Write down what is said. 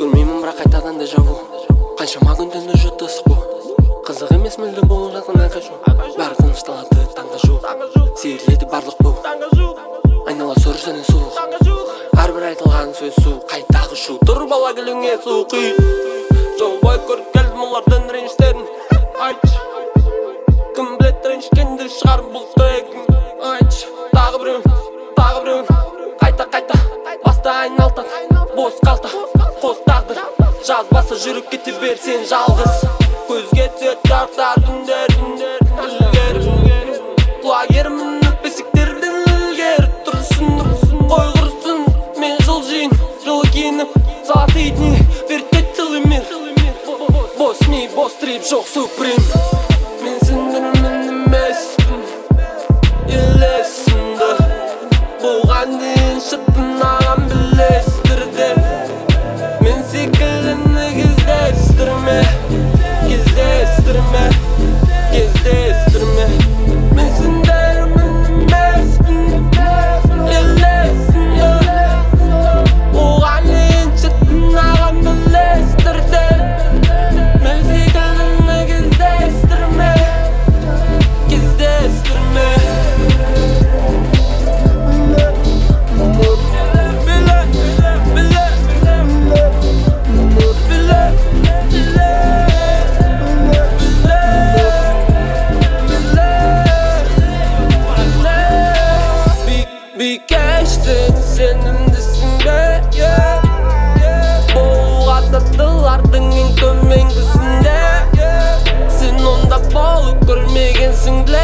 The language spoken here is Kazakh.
Көрмеймін бірақ қайтадан дежаву. Қаншама күнден өжетті ысық бұл. Қызық емес мүлде болып жатқан айқашу. Бәрі тынышталады таңда жуық. Сейірледі барлық бұл. Айнала сор және суық. Әрбір айтылған сөз су. Қайтағы шу. Тұр бала гүліңе су құй. Жол бой көріп келдім олардан реніштерін. Айтшы, кім білет ренішкенді шығар бұл трегін. Айтшы, тағы біреуін қайта баста айналтан. Бос қалта, қос тағдыр. Жазбаса жүріп кете бер сен жалғыз. Көзге түсет жарықтар түндер. Құлагерімін өтпесектерден ілгері тұрсын. Қой құрсын, мен жылжиын, жылы киініп. Сағат етіне вертет целый мир. Бос ми, бос трип, жоқ суприм. Мен сендірмін емеспін, елесімді. Бұған дейін шыттын ағам білестірді. Мен секіліні кездестірме. Мен сендірмін емеспін, елесімді. Бұған дейін шыттын ағам білестірді. Мен секіліні кездестірме. Бикештің сенімдісің бе, Бұл ғадаттылардың ең төменгісінде. Сен онда болып көрмегенсің біле.